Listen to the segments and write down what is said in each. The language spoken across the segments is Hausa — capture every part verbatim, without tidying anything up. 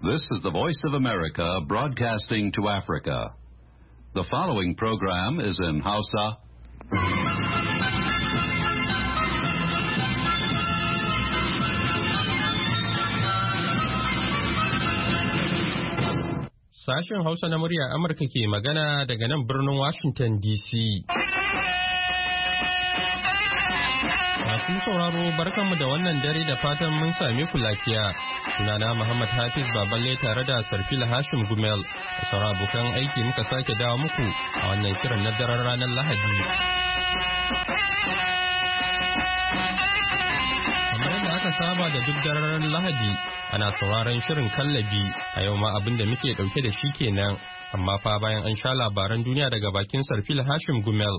This is the Voice of America broadcasting to Africa. The following program is in Hausa. Sashen Hausa na murya Amurka ke magana daga nan birnin Washington D C. Masu sauraro barkanmu da wannan dare da fatan mun same ku lafiya. Sunana Muhammad Hafiz Baballe tare da Sarfil Hashim Gumel da sauran abokan aiki muka sake dawo muku a wannan kiran na daren ranar Lahadi. Kamar yadda aka saba da duk daren Lahadi ana sauraron shirin kallabi a yau ma abin da muke dauke da shi kenan amma fa bayan an sha labaran duniya daga bakin Sarfil Hashim Gumel.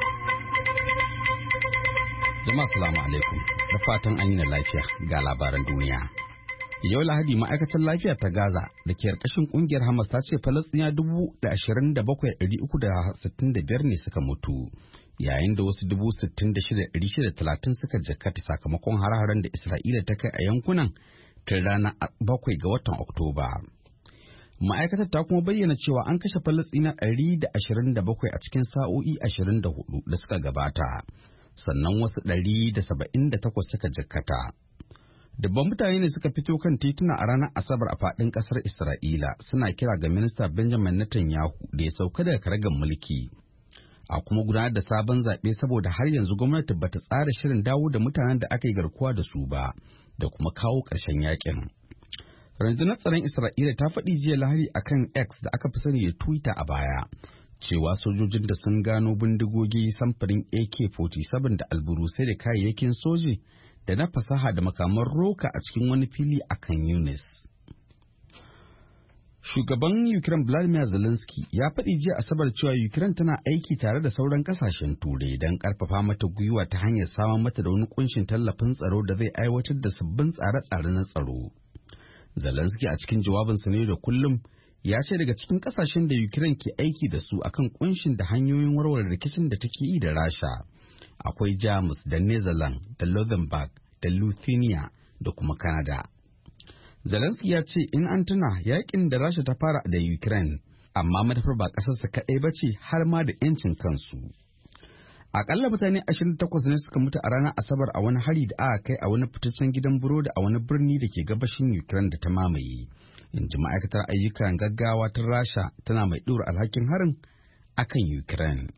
Jama'a salamu alaikum da fatan an yi lafiya ga labaran duniya. Yau Lahadi ma'aikatar lafiya ta Gaza da ke ƙarƙashin ƙungiyar Hamas ta ce Falasɗina dubu da ashirin da bakwai ɗari uku da sittin da biyar ne suka mutu yayin da wasu dubu sittin da shida ɗari shida talatin suka jikkata sakamakon hare-haren da Isra'ila ta kai a yankunan tun ranar bakwai ga watan Oktoba. Ma'aikatar ta kuma bayyana cewa an kashe Falasɗina ɗari da ashirin da bakwai a cikin sa'o'i ashirin da hudu da suka gabata. Sannan wasu ɗari da saba'in da takwas suka jikkata. Dubban mutane ne suka fito kan tituna a ranar Asabar a faɗin ƙasar Isra'ila suna kira ga Minista Benjamin Netanyahu da ya sauka daga karagar mulki. A kuma gudanar da sabon zaɓe saboda har yanzu gwamnati bata tsara shirin dawo da mutanen da aka yi garkuwa da su ba da kuma kawo ƙarshen yakin. Rundunar tsaron Isra'ila ta faɗi jiya Lahadi akan X da aka fi sani da Twitter a baya. Cewa sojojin da sun gano bindigogi samfurin A K forty-seven da alburusai da kayayyakin soji da na fasaha da makaman roka a cikin wani fili a kan Yunis. Shugaban Ukraine Vladimir Zelensky ya faɗi jiya Asabar cewa Ukraine tana aiki tare da sauran kasashen Turai don ƙarfafa mata gwiwa ta hanyar samar mata da wani kunshin tallafin tsaro da zai aiwatar da sabbin tsare-tsare na tsaro. Zelensky a cikin jawabinsa ne da kullum ya ce daga cikin kasashen da Ukraine ke aiki da su akan kunshin da hanyoyin warware rikicin da take yi da Rasha. Akwai Jamus da Netherlands da Luxembourg da Lithuania da kuma Canada. Zelensky ya ce in an tuna yakin da Rasha ta fara da Ukraine, amma manufar ba ƙasarsa kaɗai ba ce har ma da 'yancin kansu. Akalla mutane ashirin da takwas ne suka mutu a ranar Asabar a wani hari da aka kai a wani fitaccen gidan burodi a wani birni da ke gabashin Ukraine da ta mamaye. In ji ma'aikatar ayyukan gaggawa ta Rasha tana mai ɗora alhakin harin akan Ukraine.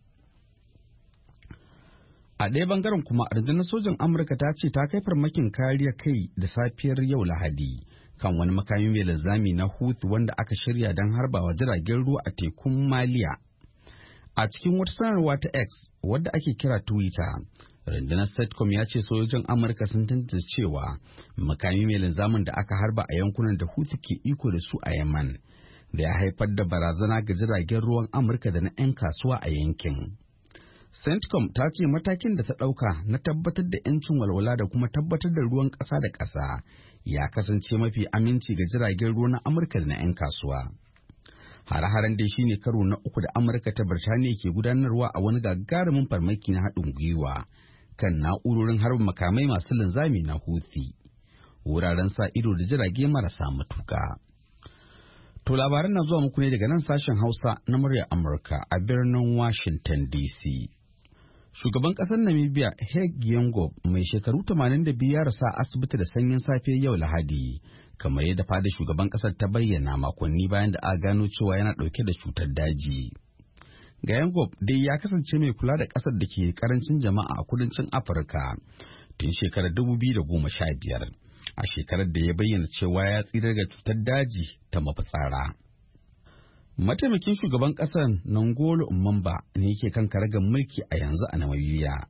A ɗaya bangaren kuma rundunar sojan Amurka ta ce ta kai farmakin kariya kai da safiyar yau Lahadi kan wani makami mai linzami na Houthi wanda aka shirya don harbawa jiragen ruwa a tekun Maliya. A cikin wata sanarwa ta X wadda ake kira Twitter, rundunar Setcom ya ce sojojin Amurka sun tantance cewa makami mai linzamin da aka harba a yankunan da Houthi ke iko da su a Yemen da ya haifar da barazana ga jiragen ruwan Amurka da na 'yan kasuwa a yankin. Centcom ta ce matakin da ta ɗauka na tabbatar da 'yancin walwala da kuma tabbatar da ruwan ƙasa da ƙasa ya kasance mafi aminci ga jiragen ruwa na Amurka da na 'yan kasuwa. Hare-haren dai shine karo na uku da Amurka ta Birtaniya ke gudanarwa a wani gagarumin farmaki na haɗin gwiwa kan na'urorin harbin makamai masu linzami na Houthi, wuraren sa ido da jirage marasa matuƙa. To labaran na zuwa muku ne daga nan sashen Hausa na muryar Amurka a birnin Washington D C. Shugaban ƙasar Namibia Hage Geingob mai shekaru tamanin da biyu ya rasa asibiti da sanyin safe yau Lahadi, kamar yadda fada shugaban ƙasar ta bayyana makonni bayan da aka gano cewa yana ɗauke da cutar daji. Geingob dai ya kasance mai kula da ƙasar da ke karancin jama'a a kudancin Afirka tun shekarar dubu biyu da goma sha biyar, a shekarar da ya bayyana cewa ya tsira daga cutar daji ta mafitsara. Mataimakin shugaban ƙasar Nangolo Umamba ne yake kan karagar mulki a yanzu a Namibia.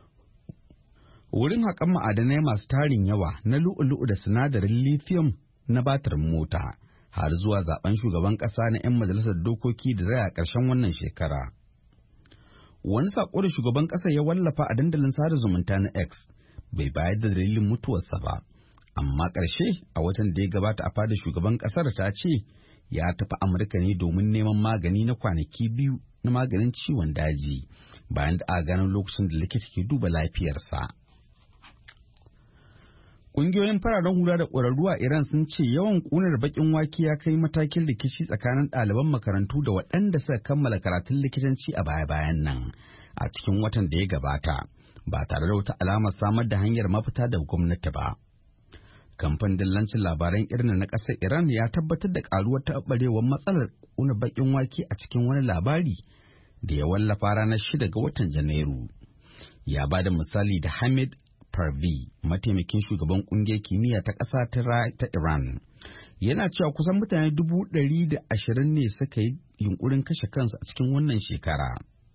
Wurin haƙan ma'adanai masu tarin yawa na lu'u-lu'u da sinadarin lithium na batir mota har zuwa zaben shugaban ƙasa na 'yan majalisar dokoki da zai a ƙarshen wannan shekara. Wani saƙo da shugaban ƙasa ya wallafa a dandalin sada zumunta na X bai bayar da dalilin mutuwarsa ba, amma ƙarshe a watan da ya gabata a fadar shugaban ƙasar ta ce ya tafi Amurka ne domin neman magani na kwanaki biyu na maganin ciwon daji bayan da aka gano lokacin da likita ke duba lafiyarsa. Ƙungiyoyin fararen hula da ƙwararru a Iran sun ce yawan ƙunar baƙin wake ya kai matakin rikici tsakanin ɗaliban makarantu da waɗanda suka kammala karatun likitanci a baya-bayan nan a cikin watan da ya gabata ba tare da wata alamar samar da hanyar mafita da gwamnati ba. Kamfanin dillancin labaran Irna na ƙasar Iran ya tabbatar da ƙaruwar taɓarewar matsalar ƙunar baƙin wake a cikin wani labari da ya wallafa ranar shida ga watan Janairu. Ya ba da misali da Hamid Parvi, mataimakin shugaban kungiyar kimiyya ta ƙasa ta Iran. Yana cewa kusan mutane dubu ɗari da ashirin ne suka yi yunkurin kashe kansu a cikin wannan shekara.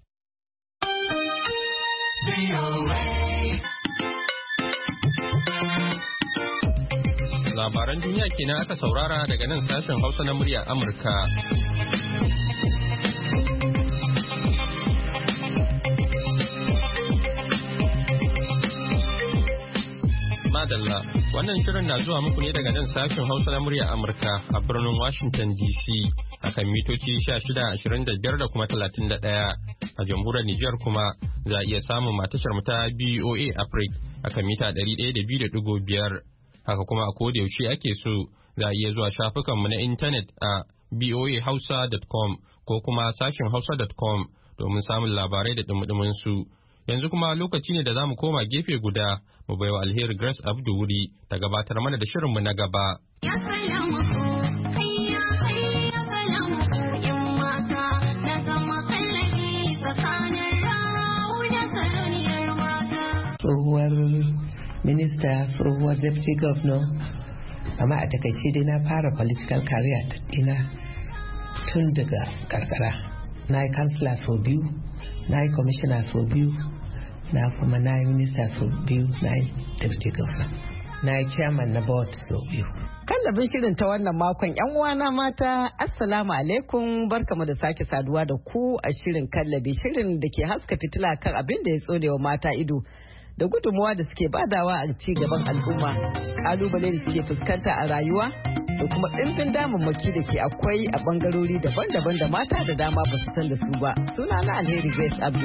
Labaran duniya kenan aka saurara daga nan sashen Hausa na murya Amurka. Madalla, wannan shirin na zuwa muku ne daga nan sashen Hausa na murya Amurka a birnin Washington D C akan mitoci sha shida, ashirin da biyar da kuma talatin da ɗaya. A jamhuriyar Nijar kuma za a iya samun matashar mu ta B O A Africa akan mita ɗari ɗaya da biyu da ɗigo biyar. Haka kuma a koda yaushe ake so za a iya zuwa shafukanmu na intanet a b o a hausa dot com ko kuma sashen hausa dot com domin samun labarai da dumudumin su. Yanzu kuma lokaci ne da za mu koma gefe guda mu baiwa Alheri Grace Abdu wuri ta gabatar mana da shirinmu na gaba. Tsohuwar minista, tsohuwar deputy governor, amma a takaice dai na fara political career ɗina tun daga karkara. Na yi kansila sau biyu, na yi commissioner sau biyu, na kuma na yi minista sau biyu, na yi deputy governor, na yi chairman na board sau biyu. Kallabin shirin ta wannan makon yan uwana mata, assalamu alaikum, barkamu da sake saduwa da ku a shirin kallabi, shirin da ke haska fitila kan abin da ya tsonewa mata ido da gudunmuwa da suke badawa a ci gaban al'umma, kalubale da suke fuskanta a rayuwa da kuma ɗimbin damammaki da ke akwai a bangarori daban-daban da mata da dama ba su san da su ba. Suna na Alheri Grace Abdu.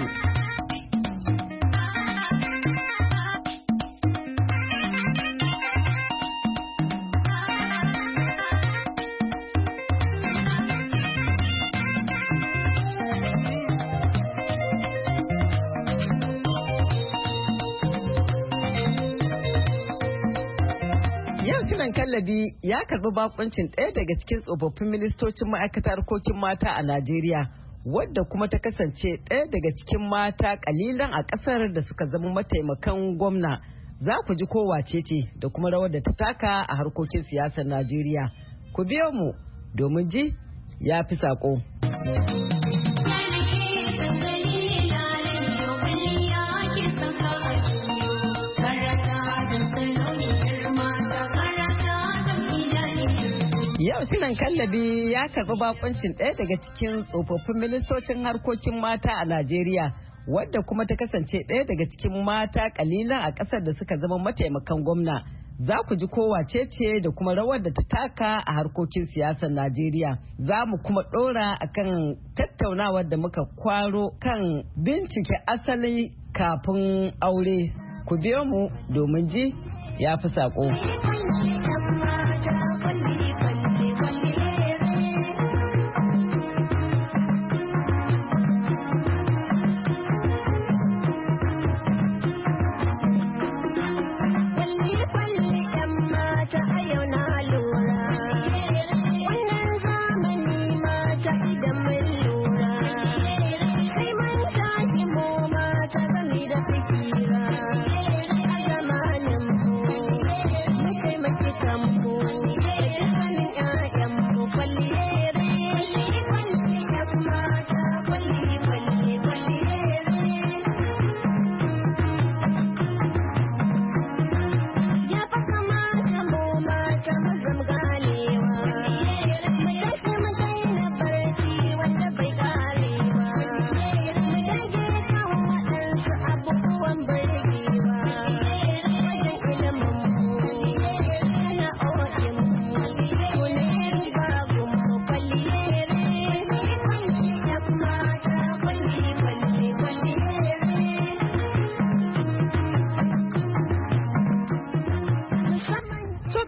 Kallabi ya karbi bakuncin ɗaya daga cikin tsofaffin ministocin ma'aikatar harkokin mata a Najeriya, wadda kuma ta kasance ɗaya daga cikin mata kalilan a ƙasar da suka zama mataimakan gwamna. Za ku ji ko wace ce da kuma rawar da ta taka a harkokin siyasar Najeriya. Ku biyo mu domin ji ya fi saƙo. Yau shirin kallabi ya karbi bakuncin ɗaya daga cikin tsofaffin ministocin harkokin mata a Najeriya, wadda kuma ta kasance ɗaya daga cikin mata kalilan a ƙasar da suka zama mataimakan gwamna. Za ku ji kowace ce da kuma rawar da ta taka a harkokin siyasar Najeriya. Za mu kuma ɗora akan tattaunawar da muka kwaro kan bincike asali kafin aure. Ku biyo mu domin ji ya fi saƙo. Come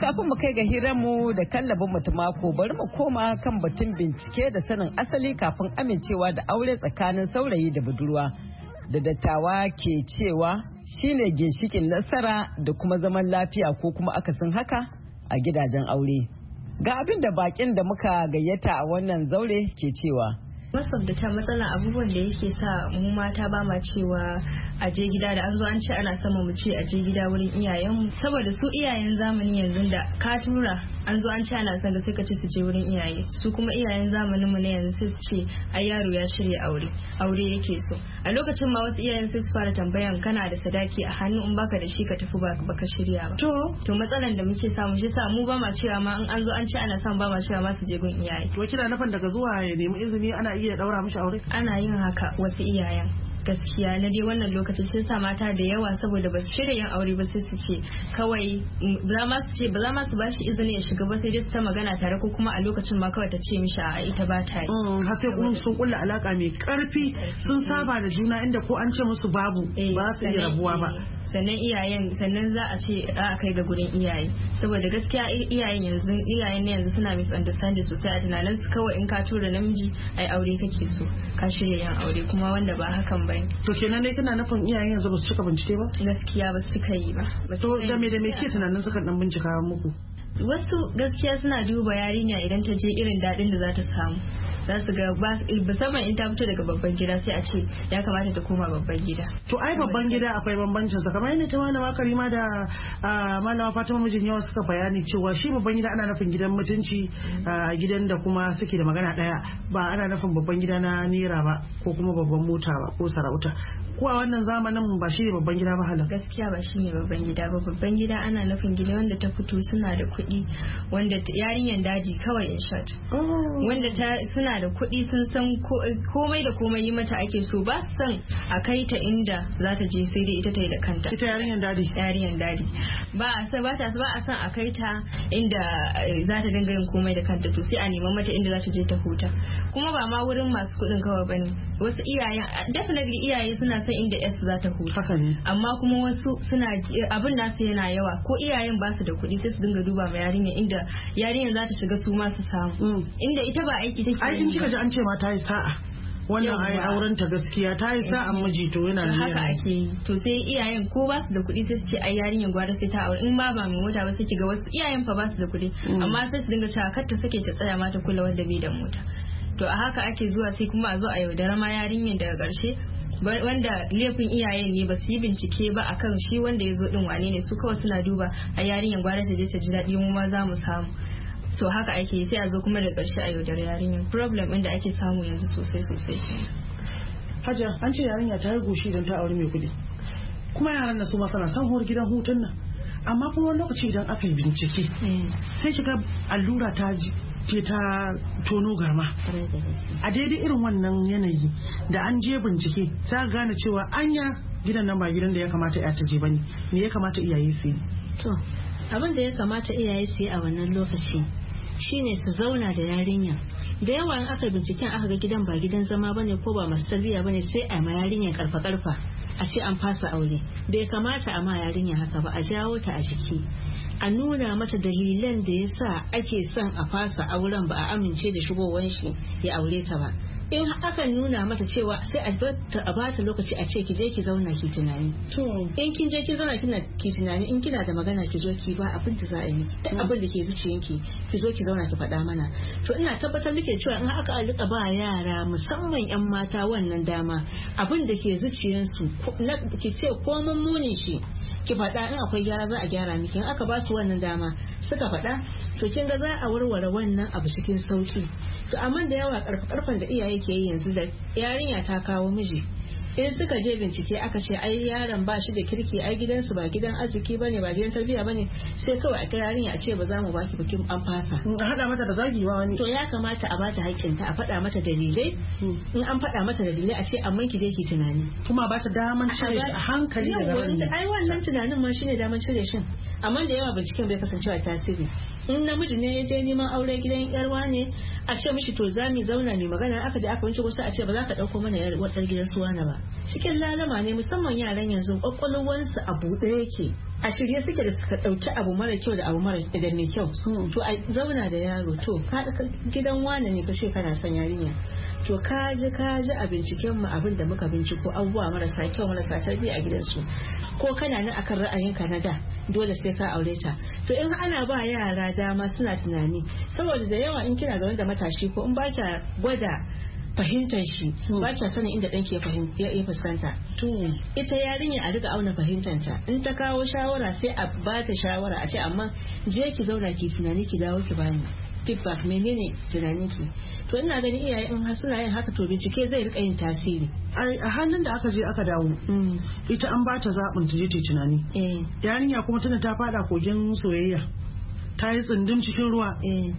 kafin mu kai ga hiranmu da kallabin mu ta mako bari mu koma kan batun bincike da sanin asali kafin amincewa da aure tsakanin saurayi da budurwa da dattawa ke cewa shine ginshikin nasara da kuma zaman lafiya ko kuma akasin haka a gidajen aure. Ga abin da bakin da muka gayyata a wannan zaure ke cewa. Most of the time matsalan abubuwan da yake sa mu mata ba ma cewa a je gida da an zo an ce ana sama mu ce a je gida wurin iyayenmu saboda su iyayen zamani yanzu da ka tura an zo an ce ana son da sai ka ce su je wurin iyaye su kuma iyayen zamanin mu ne yanzu sai su ce ai yaro ya shirya aure aure yake so a lokacin ma wasu iyayen sai su fara tambayan kana da sadaki a hannu in baka da shi ka tafi ba baka shirya ba to to matsalan da muke samu shi sa mu ba ma cewa ma in an zo an ce ana son ba ma cewa ma su je gun iyaye to kina nufin daga zuwa ya nemi izini ana iya daura mishi aure ana yin haka wasu iyayen gaskiya na dai wannan lokacin sun sa mata da yawa saboda ba su shirya yin aure ba sai su ce kawai za ma su ce ba za ma su bashi izini ya shiga ba sai dai su ta magana tare ko kuma a lokacin ma kawai ta ce mishi a ita ba ta yi har sai kuma sun kulla alaka mai karfi sun saba da juna inda ko an ce musu babu ba su iya rabuwa ba sannan iyayen sannan za a ce a kai ga gurin iyaye saboda gaskiya iyayen yanzu iyayen ne yanzu suna misunderstanding sosai a tunanin su kawai in ka tura namiji ai aure kake so ka shirya yin aure kuma wanda ba hakan ba to kenan dai kana nufin iyayen yanzu ba su cika bincike ba gaskiya ba su cika yi ba to da me da me ke tunanin suka dan bincika muku wasu gaskiya suna duba yarinya idan ta je irin dadin da za ta samu za su ga musamman in ta fito daga babban gida sai a ce ya kamata ta koma babban gida. To ai babban gida akwai bambancin sa kamar yadda ta malama Karima da malama Fatima mijin yawa suka bayani cewa shi babban gida ana nufin gidan mutunci gidan da kuma suke da magana daya ba ana nufin babban gida na nera ba ko kuma babban mota ba ko sarauta ko a wannan zamanin ba shi ne babban gida ba halin. Gaskiya ba shi ne babban gida ba babban gida ana nufin gida wanda ta fito suna da kuɗi wanda yarinyan daji kawai in short wanda ta suna da kuɗi sun san komai da komai yi mata ake so ba su san a kai ta inda za ta je sai dai ita ta yi da kanta ita yarinyar dadi yarinyar dadi ba a san ba ta ba a san a kai ta inda za ta dinga yin komai da kanta to sai a neman mata inda za ta je ta huta kuma ba ma wurin masu kuɗin kawai bane wasu iyayen definitely iyaye suna san inda S za ta huta amma kuma wasu suna abin nasu yana yawa ko iyayen ba su da kuɗi sai su dinga duba ma yarinya inda yarinyar za ta shiga su ma su samu inda ita ba aiki take in kika ji an ce ma ta yi sa'a wannan ai auren ta gaskiya ta yi sa'a miji to yana da haka ake yi to sai iyayen ko ba su da kuɗi sai su ce ai yarinyar gwada sai ta aure in ba ba mai mota ba sai kiga wasu iyayen fa ba su da kuɗi amma sai su dinga cewa kar ta sake ta tsaya mata kula wanda bai da mota to a haka ake zuwa sai kuma a zo a yaudara ma yarinyar daga ƙarshe wanda laifin iyayen ne ba su yi bincike ba akan shi wanda ya zo din wane ne su kawai suna duba a yarinyar gwada ta je ta ji daɗi mu ma za mu samu to haka ake yi sai a zo kuma da ƙarshe a yaudar yarinyar problem inda ake samu yanzu sosai sosai Hajiya an ce yarinya ta yi goshi don ta aure mai kuɗi kuma yaran na su ma sana son hor gidan hutun nan amma kuma wani lokaci idan aka yi bincike sai shiga allura ta ce ta tono garma a daidai irin wannan yanayi da an je bincike sai gane cewa anya gidan nan ba gidan da ya kamata ya ta je bane me ya kamata iyaye su yi to abin da ya kamata iyaye su yi a wannan lokaci shine su zauna da yarinya da yawa in aka binciken aka ga gidan ba gidan zama bane ko ba masu tarbiyya bane sai a ma yarinya karfa karfa a ce an fasa aure bai kamata a ma yarinya haka ba a jawo ta a jiki a nuna mata dalilan da yasa ake son a fasa auren ba a amince da shigowar shi ya aure ta ba in aka nuna mata cewa sai a bata lokaci a ce ki je ki zauna ki tunani to in kin je ki zauna kina ki tunani in kina da magana ki zo ki ba abin da za a yi miki duk abin da ke zuciyanki ki zo ki zauna ki faɗa mana to ina tabbatar muke cewa in aka rika ba yara musamman yan mata wannan dama abin da ke zuciyansu ki ce ko mun muni shi ki faɗa in akwai gyara za a gyara miki in aka ba su wannan dama suka faɗa to kin ga za a warware wannan abu cikin sauki to amma da yawa karfe-karfen da iyaye ke yi yanzu da yarinya ta kawo miji in suka je bincike aka ce ai yaron ba shi da kirki ai gidansu ba gidan arziki bane ba gidan tarbiyya bane sai kawai a ta yarinya a ce ba za mu baki bikin an fasa a hada mata da zagi ba wani to ya kamata a bata haƙƙinta a faɗa mata dalilai in an faɗa mata dalilai a ce amma ki je ki tunani kuma ba ta daman cire shi a hankali daga wannan ai wannan tunanin ma shine daman cire shin amma da yawa binciken bai kasancewa tasiri. In namiji ne ya je neman aure gidan yarwa ne a ce mishi to za mu zauna ne magana aka da aka wuce kusa a ce ba za ka dauko mana yar watar gidan suwana ba. Cikin lalama ne musamman yaran yanzu kwakwalwansu a buɗe yake a shirye suke da suka dauki abu mara kyau da abu mara da mai kyau. To a zauna da yaro to ka gidan wane ne kashe kana son yarinya. To ka ji ka ji a binciken mu abin da muka binciko abubuwa marasa kyau marasa tarbiyya a gidansu ko kana nan akan ra'ayinka na da dole sai ka aure ta. To in ana ba yara dama suna tunani saboda da yawa in kina zaune da matashi ko in ba ka gwada fahimtar shi ba kya sanin inda ɗanki ya ya fuskanta. To ita yarinya a riga auna fahimtanta in ta kawo shawara sai a ba ta shawara a ce amma je ki zauna ki tunani ki dawo ki bani feedback menene tunaninki. To ina ganin iyaye in suna yin haka to bincike zai rika yin tasiri. A hannun da aka je aka dawo ita an ba ta zaɓin ta je ta tunani. Yarinya kuma tana ta fada kogin soyayya ta yi tsindin cikin ruwa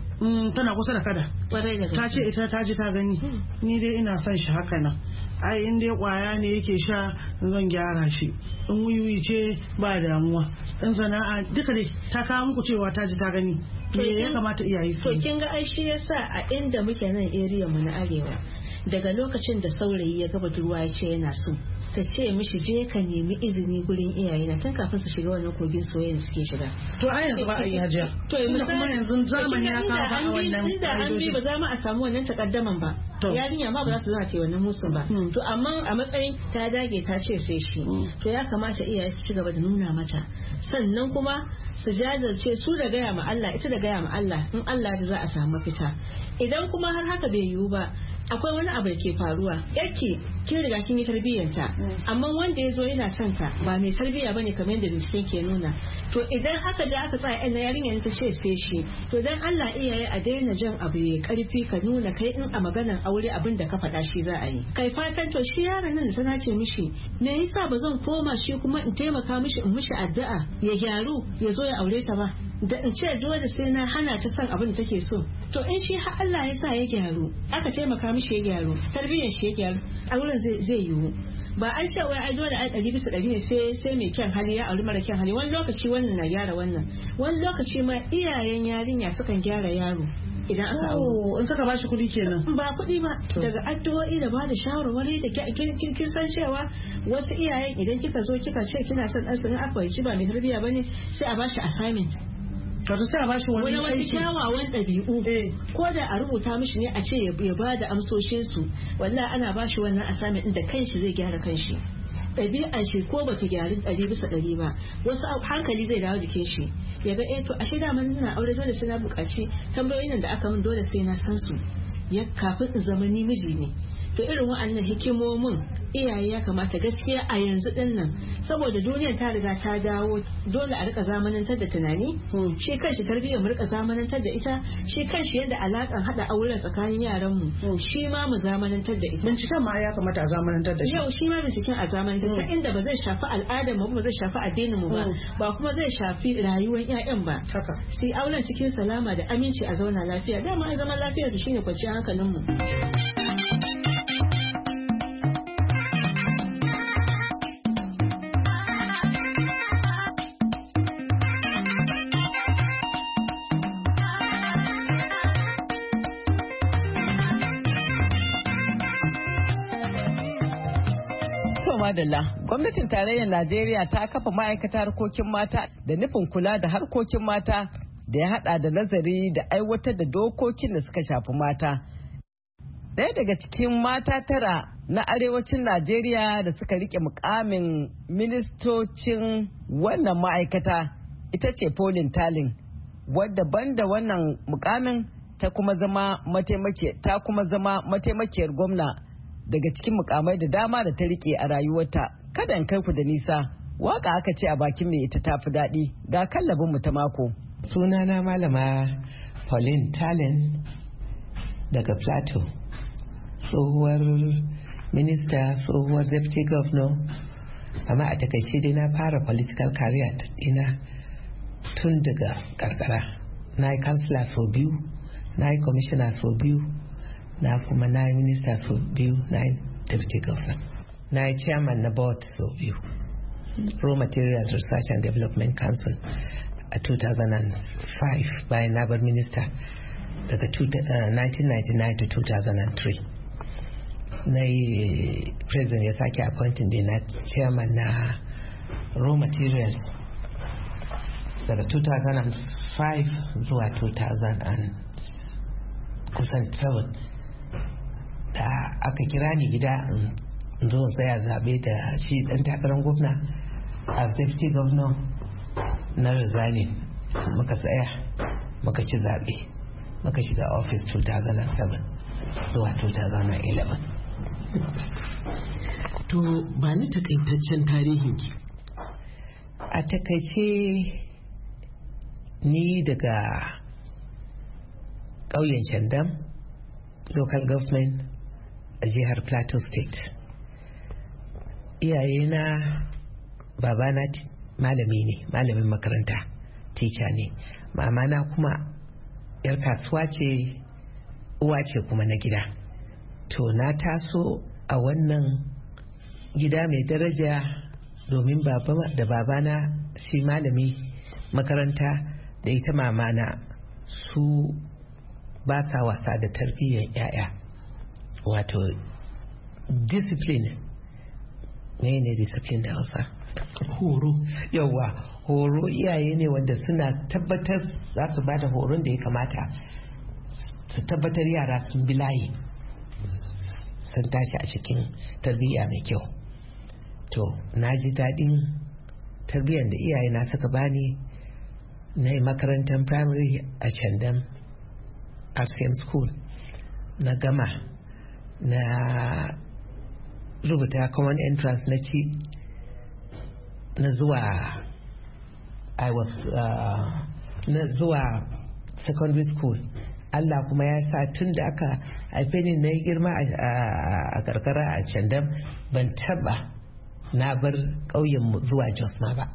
tana kusa da kada ta ce ita ta ji ta gani ni dai ina son shi haka nan ai in dai kwaya ne yake sha zan gyara shi in wuyi ce ba damuwa in sana'a duka dai ta kawo muku cewa ta ji ta gani me ya kamata iyaye su. To kin ga ai shi yasa a inda muke nan area mu na arewa daga lokacin da saurayi ya ga budurwa ya ce yana so ta ce mishi je ka nemi izini gurin iyaye na tun kafin su shiga wannan kogin soyayya da suke shiga. To a yanzu ba a yi hajiya. To kuma yanzu zamani ya kawo ba a wannan. Inda an bi ba za mu a samu wannan takaddaman ba. Yarinya ma ba za su zama ta wannan musun ba. To amma a matsayin ta dage ta ce sai shi. To ya kamata iyaye su ci gaba da nuna mata. Sannan kuma su jajirce su da gaya ma Allah ita da gaya ma Allah in Allah da za a samu mafita. Idan kuma har haka bai yiwu ba akwai wani abu da ke faruwa yake kin riga kin yi tarbiyyanta amma wanda ya zo yana son ka ba mai tarbiyya bane kamar yadda binciken ke nuna. To idan aka je aka tsaya ɗan yarinya ta ce sai shi to dan Allah iyaye a daina jan abu ya karfi ka nuna kai in a maganar aure abin da ka faɗa shi za a yi. Kai fatan to shi yaron nan da ta ce mishi me yasa ba zan koma shi kuma in taimaka mishi in mishi addu'a ya gyaru ya zo ya aure ta ba da in ce dole sai na hana ta son abin da take so. To in shi har Allah ya sa ya gyaru aka taimaka mishi ya gyaru tarbiyyar shi ya gyaru auren zai zai yiwu. Ba an ce wai ai dole ai ɗari bisa ɗari ne sai sai mai kyan hali ya auri mara kyan hali wani lokaci wannan na gyara wannan wani lokaci ma iyayen yarinya sukan gyara yaro idan aka aure in suka bashi kuɗi kenan ba kuɗi ba daga addu'o'i da ba da shawarwari da kin kin san cewa wasu iyayen idan kika zo kika ce kina son ɗansu in aka yi ba mai tarbiyya bane sai a bashi assignment. Wato sai a bashi wani aiki. Wani kyawawan ɗabi'u. Ko da a rubuta mishi ne a ce ya ba da amsoshin su. Wallahi ana bashi wannan assignment ɗin da kanshi zai gyara kanshi. Ɗabi'ar shi ko bata gyaru ɗari bisa ɗari ba. Wasu hankali zai dawo jikin shi. Ya ga eh to ashe da man ina aure dole sai na buƙaci tambayoyin da aka min dole sai na san su. Ya kafin in zama ni miji ne. To irin wa'annan hikimomin iyaye ya kamata gaskiya a yanzu din nan saboda duniyar ta riga ta dawo dole a rika zamanantar da tunani shi kanshi tarbiyyar mu rika zamanantar da ita shi kanshi yadda alakan hada auren tsakanin yaran mu shi ma mu zamanantar da ita binciken ma ya kamata a zamanantar da shi yau shi ma binciken a zamanantar ta inda ba zai shafi al'adar mu ba zai shafi addinin mu ba ba kuma zai shafi rayuwar ƴaƴan ba haka sai auren cikin salama da aminci a zauna lafiya dama zaman lafiyar su shine kwanciyar hankalin mu. Madalla, gwamnatin tarayyar Najeriya ta kafa ma'aikatar harkokin mata da nufin kula da harkokin mata da ya hada da nazari da aiwatar da dokokin da suka shafi mata. Daya daga cikin mata tara na arewacin Najeriya da suka rike mukamin ministocin wannan ma'aikata ita ce Pauline Talin, wadda banda wannan mukamin ta kuma zama mataimakiyar gwamna daga cikin mukamai da dama da ta rike a rayuwarta. Kada in kai ku da nisa, waka aka ce a bakin mai ita tafi daɗi. Ga kallabin mu ta mako. Sunana malama Pauline Talin daga Plateau, tsohuwar minista, tsohuwar deputy governor, amma a takaice dai na fara political career ina tun daga karkara. Na yi kansila sau biyu, na yi commissioner sau biyu, na kuma na yi minista sau biyu, na yi deputy governor, na yi chairman na board sau biyu. Raw Materials Research and Development Council a two thousand five bayan na bar minista daga nineteen ninety-nine to two thousand three. Na yi president ya sake appointing da na chairman na Raw Materials daga two thousand five zuwa two thousand seven. Da aka kira ni gida in zo tsaya zaɓe da shi ɗan takarar gwamna as deputy governor na resigning, muka tsaya muka ci zaɓe muka shiga office two thousand seven zuwa two thousand eleven. To ba ni takaitaccen tarihinki. A takaice ni daga ƙauyen Shandam local government a jihar Plateau State. Iyayena, babana malami ne, malamin makaranta, teacher ne. Mamana kuma yar kasuwa ce, uwa ce kuma na gida. To na taso a wannan gida mai daraja domin baba da babana shi malami makaranta da ita mamana su ba sa wasa da tarbiyyar yaya, wato discipline. Me ne discipline da Hausa? Horo. Yawa, horo iyaye ne wanda suna tabbatar za su ba da horon da ya kamata su tabbatar yara sun bi layi, sun tashi a cikin tarbiyya mai kyau. To na ji daɗin tarbiyyar da iyaye na suka bani. Na yi makarantar primary a Shandam R C M school, na gama na rubuta common entrance na ci na zuwa I was uh, na zuwa secondary school. Allah kuma ya sa tun da aka haife ni na yi girma a karkara a Shandam, ban taba na bar ƙauyenmu zuwa Jos ma ba.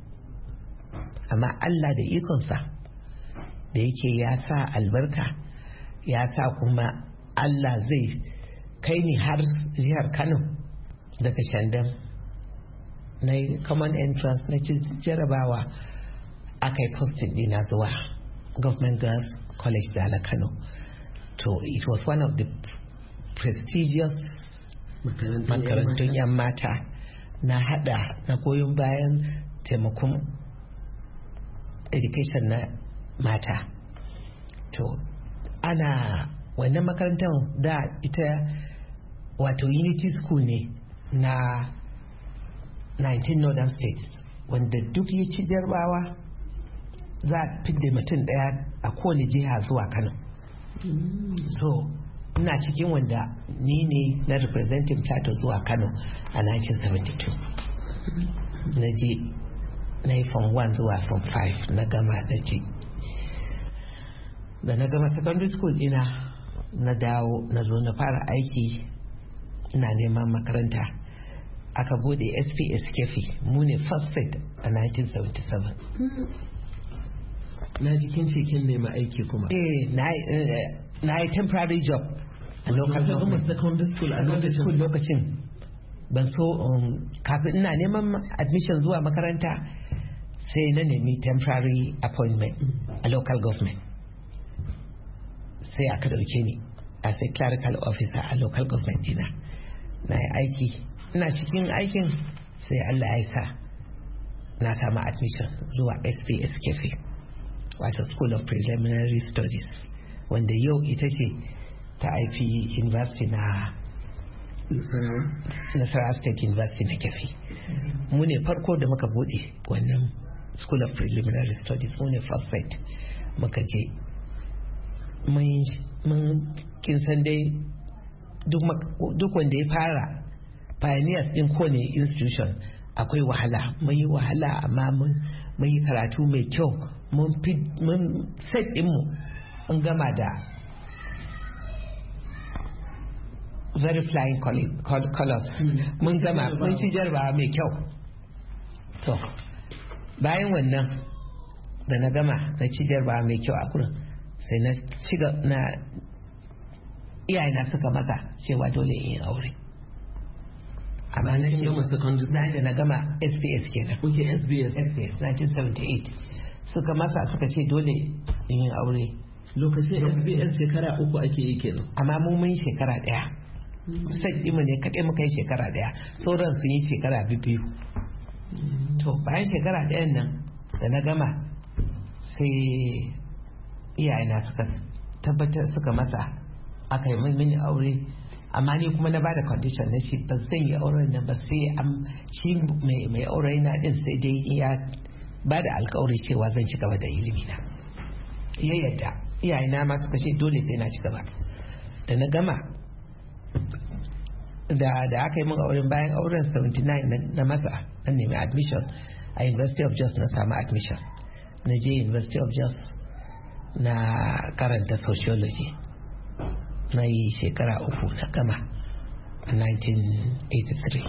Amma Allah da ikonsa da yake ya sa albarka, ya sa kuma Allah zai kai ni har jihar Kano daga Shandam. Na yi common entrance na ci jarabawa, aka yi posting dina zuwa Government Girls College Dala Kano. To it was one of the prestigious makarantun yan mata. Na hada na goyon bayan taimakon education na mata. To ana wannan makarantar da ita wato unity school ne na nineteen northern states, wanda duk ya ci jarbawa za a fidda mutum daya a kowane jiha zuwa Kano. So ina cikin wanda ni ne na representing Plateau zuwa Kano a nineteen seventy-two. Na je na yi from one zuwa from five, na gama na ce da na gama secondary school ina na dawo na zo na fara aiki ina neman makaranta. Aka bude S P S Kefi, mu ne first set a nineteen seventy-seven. Na jikin cikin nema aiki kuma. Eh, na yi temporary job a local government secondary school a lokacin lokacin ban so kafin ina neman admission zuwa makaranta sai na nemi temporary appointment a local government. Sai aka dauke ni as a clerical officer a local government dina. Na yi aiki, ina cikin aikin sai Allah ya sa na samu admission zuwa S P S Kefi, wato School of Preliminary Studies, wanda yau ita ce ta I P University na Nasarawa State University na Kefi. Mu ne farko da muka bude wannan School of Preliminary Studies, mu ne first set muka je. Mun kin san dai duk wanda ya fara pioneers din kowane institution akwai wahala. Mun yi wahala amma mun yi karatu mai kyau. Mun set dinmu mun gama da very flying colors. Mun gama mun ci jarabawa mai kyau. To bayan wannan da na gama na ci jarabawa mai kyau a kurin sai na shiga na iyayena suka maza cewa dole in yi aure. na kin gama secondary na da na gama S B S kenan. Okay, S B S. S B S nineteen seventy-eight. Suka masa suka ce dole in yi aure. Lokacin S B S shekara uku ake yi kenan. Amma mu mun shekara daya. Sai ɗinmu ne kaɗai muka yi shekara daya. Sauran sun yi shekara biyu. To bayan shekara ɗayan nan da na gama sai iyayena suka tabbatar suka masa aka yi mini aure. Amma ni kuma na bada condition na shi ba zan yi auren nan ba sai am shi mai aure na din sai dai ya bada alkawari cewa zan ci gaba da ilimi na. Ya yadda iyayena ma suka ce dole sai na ci gaba. Da na gama da da aka yi min auren bayan auren seventy-nine na masa na nemi admission a University of Jos na samu admission. Na je University of Jos na karanta sociology. Na yi shekara uku na gama a nineteen eighty-three.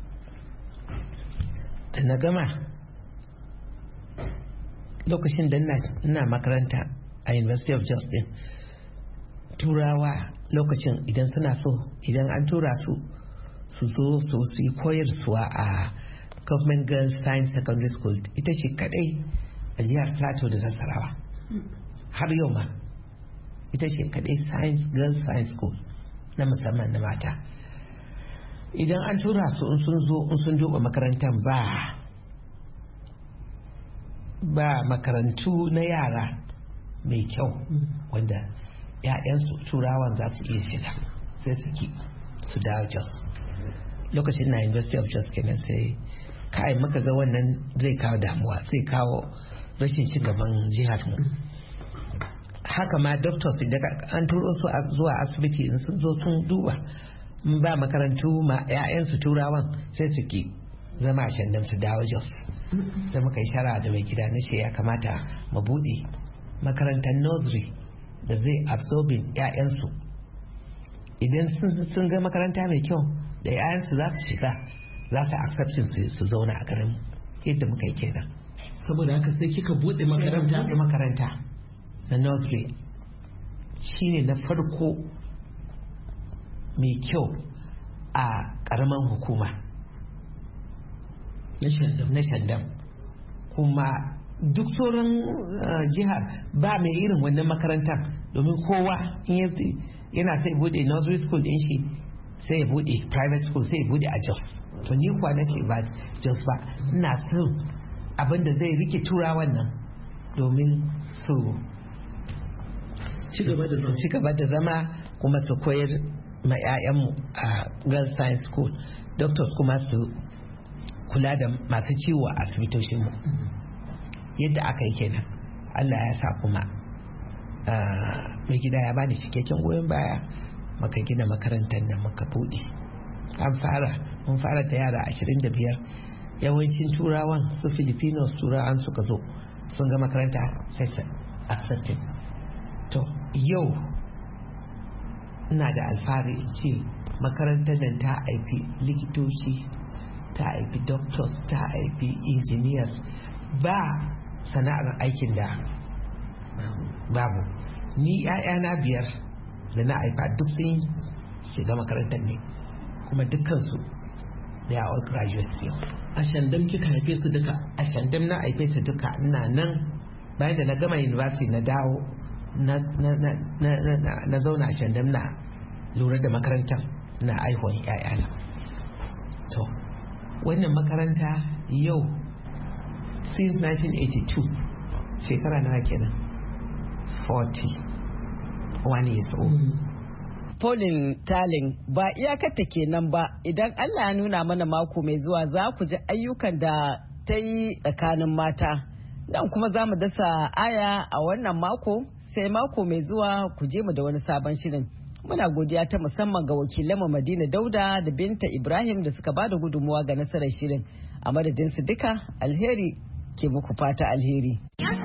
Da na gama lokacin da ina makaranta a University of Jos din, turawa lokacin idan suna so idan an tura su su zo su su yi koyarsuwa a Government Girls Science Secondary School, ita ce kadai a jihar Plateau da Nasarawa har yau ma. Ita ce kadai science girls science school na musamman na mata. Idan an tura su in sun zo in sun duba makarantar ba ba makarantu na yara mai kyau wanda ‘ya'yansu turawan za su iya shiga sai su ki su dawo Jos. Lokacin na University of Jos kenan sai kai muka ga wannan zai kawo damuwa, zai kawo rashin ci gaban jihar mu. Haka ma doctors idan an turo su zuwa asibiti in sun zo sun duba ba makarantu ma 'ya'yansu turawan sai su ki zama a shandan su dawo Jos. Sai muka yi shara da mai gida na ce ya kamata mu buɗe makarantar nursery da zai absorbing 'ya'yansu. Idan sun ga makaranta mai kyau da 'ya'yansu za su shiga za su accepting su zauna a garin yadda muka yi kenan. Saboda haka sai kika buɗe makaranta? Buɗe makaranta na nursery shine na farko mai kyau a ƙaramin hukuma na Shandam. Kuma duk sauran jihar ba mai irin wannan makarantar, domin kowa yana sai bude nursery school din shi sai ya bude private school sai ya bude a Jos. To ni kuwa na ce ba Jos ba, ina son abin da zai rike turawan nan domin su ci gaba da zama kuma su koyar ma 'ya'yanmu a girls science school, doctors kuma su kula da masu ciwo a asibitoshinmu. Yadda aka yi kenan, Allah ya sa kuma mai gida ya bani cikakken goyon baya, maka gina makarantar nan muka buɗe. An fara mun fara da yara ashirin da biyar, yawancin turawan su Filipinos turawan suka zo sun ga makaranta sai su accepting. To yau ina da alfahari ce makarantar nan ta haifi likitoci, ta haifi doctors, ta haifi engineers, ba sana'ar aikin da babu. Ni 'ya'yana biyar da na haifa duk sun shiga makarantar ne, kuma dukkansu they are all graduates yau. A Shandam kika haife su duka? A Shandam na haife su duka. Ina nan bayan da na gama university na dawo na na zauna a Shandam na lura da makarantar na aihuwan 'ya'yana. To wannan makaranta yau since nineteen eighty-two, shekara nawa kenan, forty-one years old. Pauline Talin ba iyakarta kenan ba, idan Allah ya nuna mana mako mai zuwa za ku ji ayyukan da ta yi tsakanin mata. Dan kuma za mu dasa aya a wannan mako, sai mako mai zuwa ku je mu da wani sabon shirin. Muna godiya ta musamman ga wakilanmu Madina Dauda da Binta Ibrahim da suka bada gudunmuwa ga nasarar shirin. A madadin su duka, alheri ke muku fata alheri.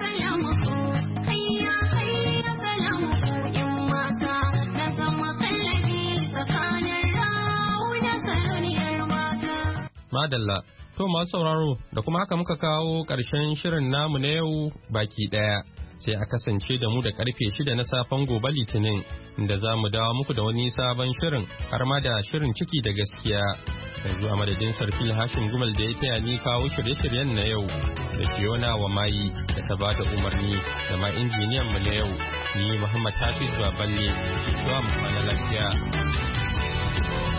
Madalla, to masu sauraro da kuma haka muka kawo ƙarshen shirin namu na yau baki ɗaya. Sai a kasance da mu da karfe shida na safen gobe Litinin, da za mu dawo muku da wani sabon shirin har ma da shirin ciki da gaskiya. yanzu a madadin sarfil hashin gumal da ya taya ni kawo shirye-shiryen na yau da fiona wa mayi da ta ba da umarni da ma injiniyan mu na yau ni muhammad hafiz baballe zuwa mu kwana lafiya.